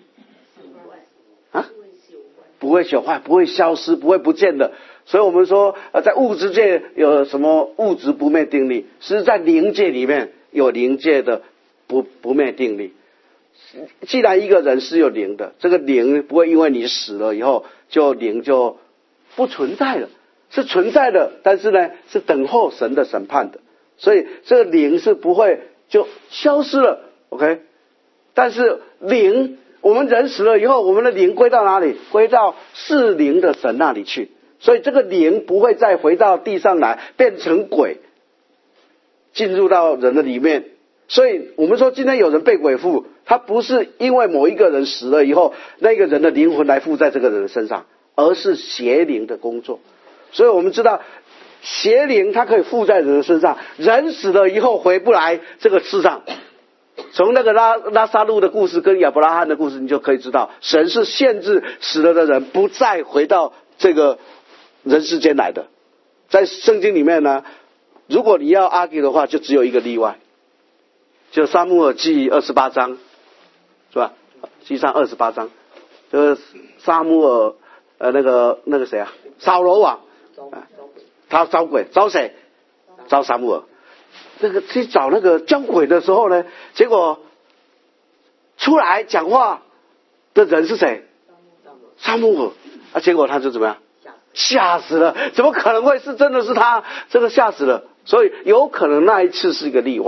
不会朽坏，不会消失，不会不见的。所以我们说在物质界有什么物质不灭定律，是在灵界里面有灵界的不灭定律。既然一个人是有灵的，这个灵不会因为你死了以后灵就不存在了，是存在的，但是呢是等候神的审判的。所以这个灵是不会就消失了。 OK， 但是灵，我们人死了以后，我们的灵归到哪里？归到是灵的神那里去。所以这个灵不会再回到地上来变成鬼进入到人的里面。所以我们说今天有人被鬼附，他不是因为某一个人死了以后那个人的灵魂来附在这个人的身上，而是邪灵的工作。所以我们知道邪灵它可以附在人的身上，人死了以后回不来这个世上。从那个拉撒路的故事跟亚伯拉罕的故事，你就可以知道神是限制死了的人不再回到这个人世间来的。在圣经里面呢，如果你要 argue 的话，就只有一个例外，就撒母耳记28章，是吧？记上28章，就是撒母耳那个谁啊，扫罗王他招鬼，招谁？招撒母耳。那个去找那个交鬼的时候呢，结果出来讲话的人是谁？撒母耳。结果他就怎么样？吓死了！怎么可能会是真的是他？这个吓死了。所以有可能那一次是一个例外。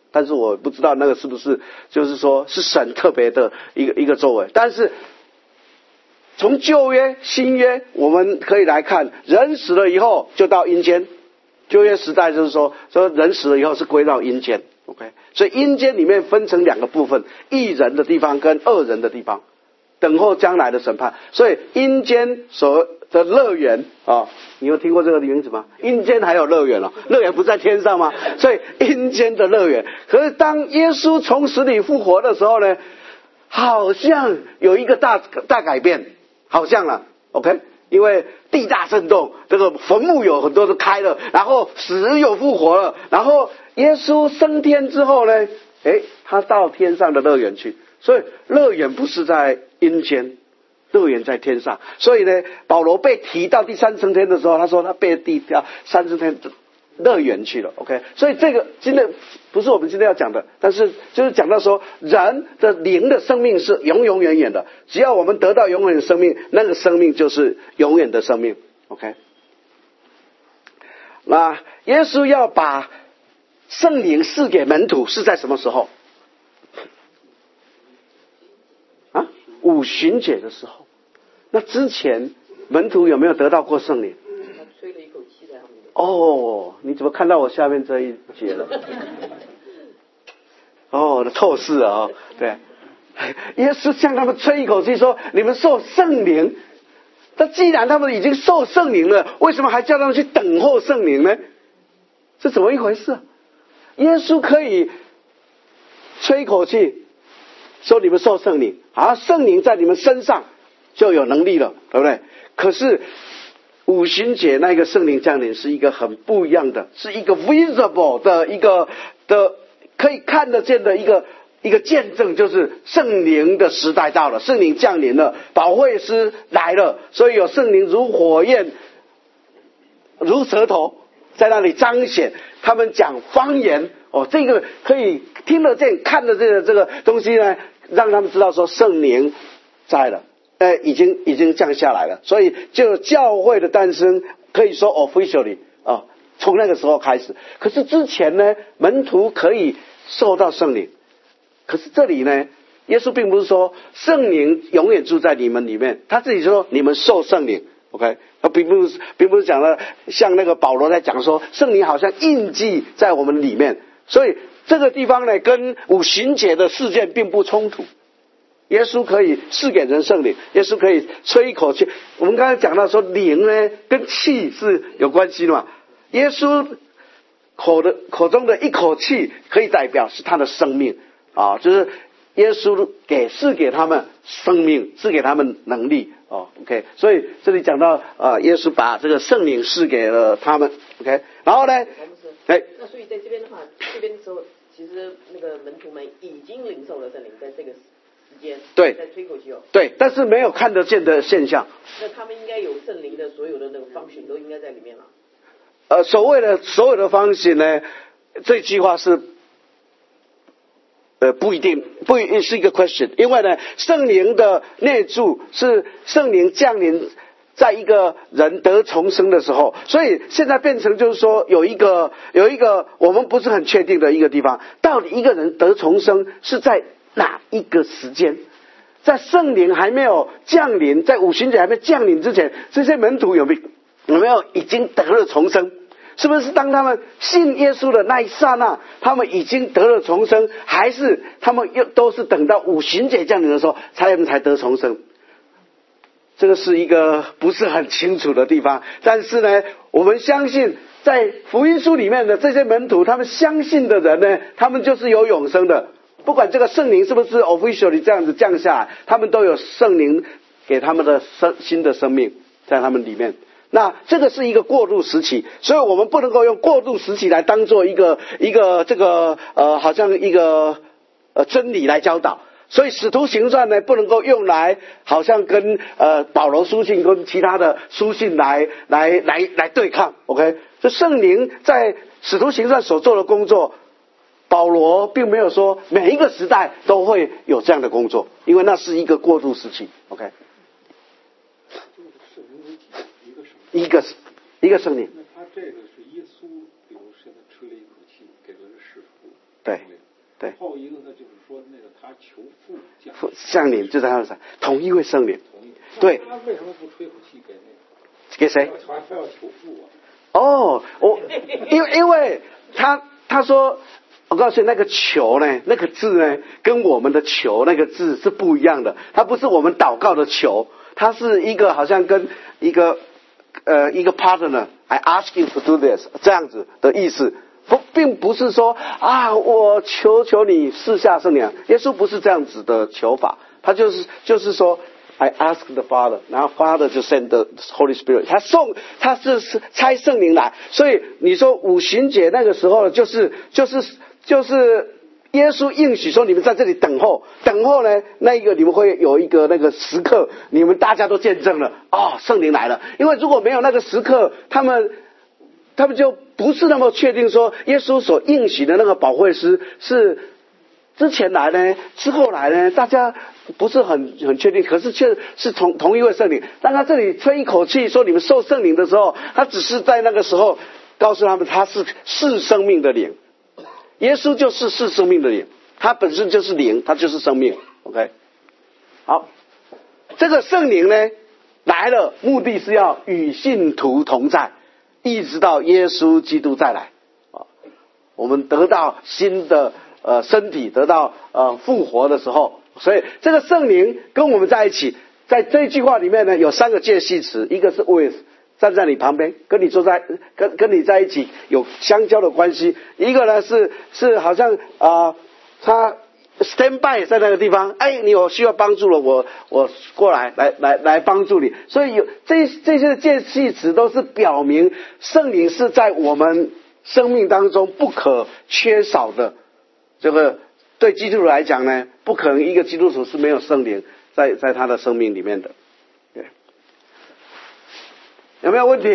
但是我不知道那个是不是就是说是神特别的一个作为。但是从旧约新约我们可以来看，人死了以后就到阴间。旧约时代就是说人死了以后是归到阴间 ，OK， 所以阴间里面分成两个部分，义人的地方跟恶人的地方，等候将来的审判。所以阴间所的乐园啊，你有听过这个名字吗？阴间还有乐园哦，乐园不在天上吗？所以阴间的乐园。可是当耶稣从死里复活的时候呢，好像有一个大改变，好像了 ，OK。因为地大震动，这个坟墓有很多都开了，然后死人又复活了，然后耶稣升天之后呢，他到天上的乐园去，所以乐园不是在阴间，乐园在天上。所以呢，保罗被提到第三升天的时候，他说他被提到三升天乐园去了 ，OK。所以这个今天不是我们今天要讲的，但是就是讲到说人的灵的生命是永永远远的，只要我们得到永远的生命，那个生命就是永远的生命 ，OK。那耶稣要把圣灵赐给门徒是在什么时候？啊，五旬节的时候。那之前门徒有没有得到过圣灵？ 他吹了一口气在他们的。 哦，你怎么看到我下面这一节了？哦，透视啊，对，耶稣向他们吹一口气说：“你们受圣灵。”那既然他们已经受圣灵了，为什么还叫他们去等候圣灵呢？是怎么一回事？耶稣可以吹一口气说你们受圣灵，圣灵在你们身上就有能力了，对不对？可是五旬节那个圣灵降临是一个很不一样的，是一个 visible 的一个的可以看得见的一个见证，就是圣灵的时代到了，圣灵降临了，保惠师来了，所以有圣灵如火焰如舌头在那里彰显，他们讲方言这个可以听得见看得见的这个东西呢，让他们知道说圣灵在了，已经降下来了。所以就教会的诞生可以说 officially 从那个时候开始。可是之前呢，门徒可以受到圣灵，可是这里呢，耶稣并不是说圣灵永远住在你们里面，他自己说你们受圣灵 ，OK， 他并不是讲了像那个保罗在讲说圣灵好像印记在我们里面，所以这个地方呢跟五旬节的事件并不冲突。耶稣可以赐给人圣灵，耶稣可以吹一口气。我们刚才讲到说灵呢跟气是有关系的嘛，耶稣口中的一口气可以代表是他的生命就是耶稣赐给他们生命，赐给他们能力OK。所以这里讲到耶稣把这个圣灵赐给了他们 OK。然后呢， 那所以在这边的话，这边的时候，其实那个门徒们已经领受了圣灵，在这个时间对在吹口气对，但是没有看得见的现象。 那他们应该有圣灵的所有的那个function都应该在里面了。 所有的function呢，这句话是不一定是一个 question， 因为呢，圣灵的内住是圣灵降临在一个人得重生的时候，所以现在变成就是说有一个我们不是很确定的一个地方，到底一个人得重生是在哪一个时间？在圣灵还没有降临，在五旬节还没降临之前，这些门徒有没有已经得了重生？是不是当他们信耶稣的那一刹那，他们已经得了重生，还是他们又都是等到五旬节降临的时候才得重生？这个是一个不是很清楚的地方。但是呢，我们相信在福音书里面的这些门徒，他们相信的人呢，他们就是有永生的。不管这个圣灵是不是 officially 这样子降下来，他们都有圣灵给他们的新的生命在他们里面。那这个是一个过渡时期，所以我们不能够用过渡时期来当做一个这个好像一个真理来教导。所以使徒行传呢，不能够用来好像跟保罗书信跟其他的书信来对抗 OK。 这圣灵在使徒行传所做的工作，保罗并没有说每一个时代都会有这样的工作，因为那是一个过渡时期 OK。一个圣灵。 那他这个是耶稣，比如现在吹了一口气，给了使徒。 对对。 后一个呢，就是说那个他求父降临，就在他的上，同一位圣灵。对。 他为什么不吹口气给那个？ 给谁？ 他要求父啊。 哦，因为他说，我告诉你，那个求呢，那个字呢，跟我们的求那个字是不一样的。它不是我们祷告的求，它是一个好像跟一个 partner，I ask you to do this 这样子的意思，并不是说啊，我求你赐下圣灵。耶稣不是这样子的求法，他就是说。I ask the Father， 然后 Father 就 send the Holy Spirit， 他是差圣灵来，所以你说五旬节那个时候就是耶稣应许说你们在这里等候呢，那一个你们会有一个那个时刻，你们大家都见证了圣灵来了。因为如果没有那个时刻，他们就不是那么确定说耶稣所应许的那个保惠师是之前来呢，之后来呢，大家不是很确定，可是却是同一位圣灵。当他这里吹一口气说你们受圣灵的时候，他只是在那个时候告诉他们他是生命的灵。耶稣就是生命的灵，他本身就是灵，他就是生命。OK， 好，这个圣灵呢来了，目的是要与信徒同在，一直到耶稣基督再来。我们得到新的身体，得到复活的时候，所以这个圣灵跟我们在一起。在这一句话里面呢，有三个介系词，一个是 with， 站在你旁边，跟你坐在跟你在一起有相交的关系；一个呢是好像他 stand by 在那个地方，你有需要帮助了，我过来帮助你。所以有这些介系词都是表明圣灵是在我们生命当中不可缺少的。这个对基督徒来讲呢，不可能一个基督徒是没有圣灵在他的生命里面的。对，有没有问题？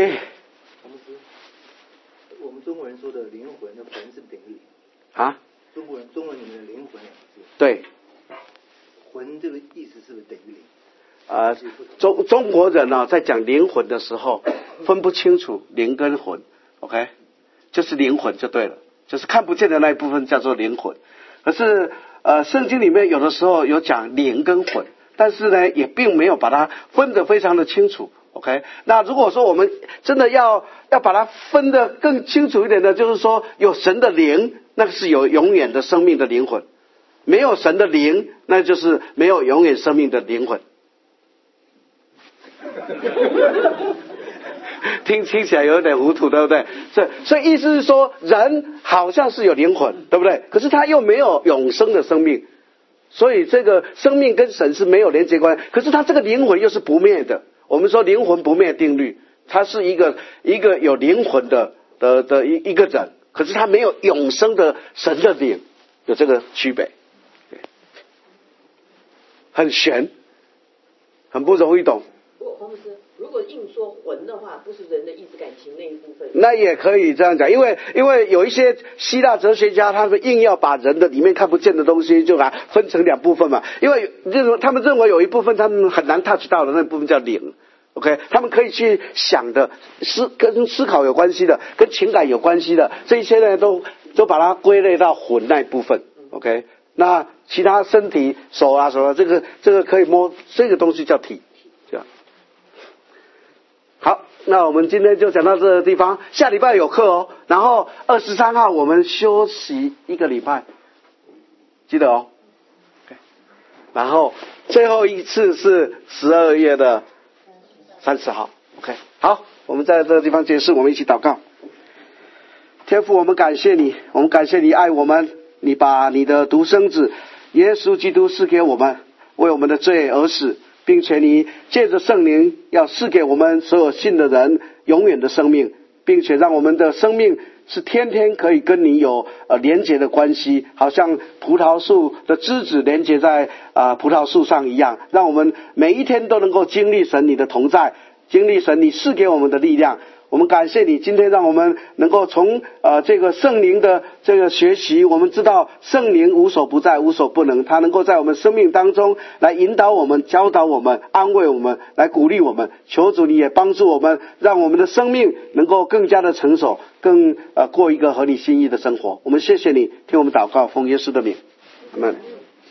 我们中国人说的灵魂，那魂是等于灵啊？ 中文里面的灵魂两个字， 对， 魂这个意思是不是等于灵？ 中国人呢，在讲灵魂的时候分不清楚灵跟魂 ，OK， 就是灵魂就对了，就是看不见的那一部分叫做灵魂。可是圣经里面有的时候有讲灵跟魂，但是呢也并没有把它分得非常的清楚。OK， 那如果说我们真的要把它分得更清楚一点的，就是说有神的灵，那是有永远的生命的灵魂；没有神的灵，那就是没有永远生命的灵魂。听起来有点糊涂，对不对？所以意思是说，人好像是有灵魂，对不对？可是他又没有永生的生命，所以这个生命跟神是没有连接关系。可是他这个灵魂又是不灭的。我们说灵魂不灭定律，他是一个有灵魂的一个人，可是他没有永生的神的灵，有这个区别，很玄，很不容易懂。 黄牧师，如果硬说魂的话，不是人的意志感情那一部分， 那也可以这样讲，因为有一些希腊哲学家，他们硬要把人的里面看不见的东西就把它分成两部分嘛，因为他们认为有一部分他们很难 touch 到的那部分叫灵。OK， 他们可以去想的，跟思考有关系的，跟情感有关系的，这一些呢都把它归类到魂那一部分。OK， 那其他身体手啊什么，这个可以摸，这个东西叫体，这样。好，那我们今天就讲到这个地方，下礼拜有课哦，然后23号我们休息1个礼拜，记得哦。Okay， 然后最后一次是12月的30号 ，OK， 好，我们在这个地方结束，我们一起祷告。天父，我们感谢你，我们感谢你爱我们，你把你的独生子耶稣基督赐给我们，为我们的罪而死，并且你借着圣灵要赐给我们所有信的人永远的生命，并且让我们的生命是天天可以跟你有连结的关系，好像葡萄树的枝子连结在葡萄树上一样，让我们每一天都能够经历神你的同在，经历神你赐给我们的力量。 我们感谢你，今天让我们能够从这个圣灵的这个学习，我们知道圣灵无所不在，无所不能，他能够在我们生命当中来引导我们，教导我们，安慰我们，来鼓励我们。求主你也帮助我们，让我们的生命能够更加的成熟，更过一个合你心意的生活。我们谢谢你，听我们祷告，奉耶稣的名，阿们。